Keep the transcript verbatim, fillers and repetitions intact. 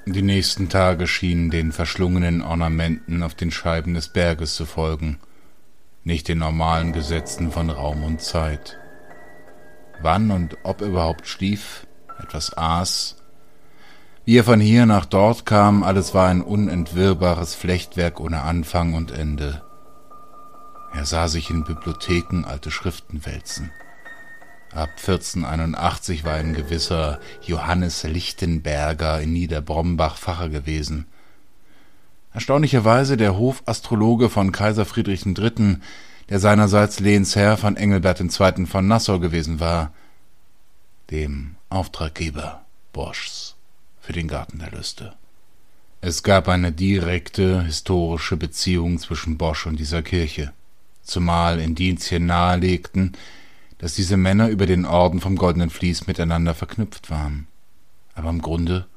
Die nächsten Tage schienen den verschlungenen Ornamenten auf den Scheiben des Berges zu folgen, nicht den normalen Gesetzen von Raum und Zeit. Wann und ob er überhaupt schlief, etwas aß, wie er von hier nach dort kam, alles war ein unentwirrbares Flechtwerk ohne Anfang und Ende. Er sah sich in Bibliotheken alte Schriften wälzen. Ab vierzehnhunderteinundachtzig war ein gewisser Johannes Lichtenberger in Niederbrombach Pfarrer gewesen. Erstaunlicherweise der Hofastrologe von Kaiser Friedrich der Dritte., der seinerseits Lehnsherr von Engelbert der Zweite. Von Nassau gewesen war, dem Auftraggeber Boschs für den Garten der Lüste. Es gab eine direkte historische Beziehung zwischen Bosch und dieser Kirche, zumal Indizien nahelegten, dass diese Männer über den Orden vom Goldenen Vlies miteinander verknüpft waren. Aber im Grunde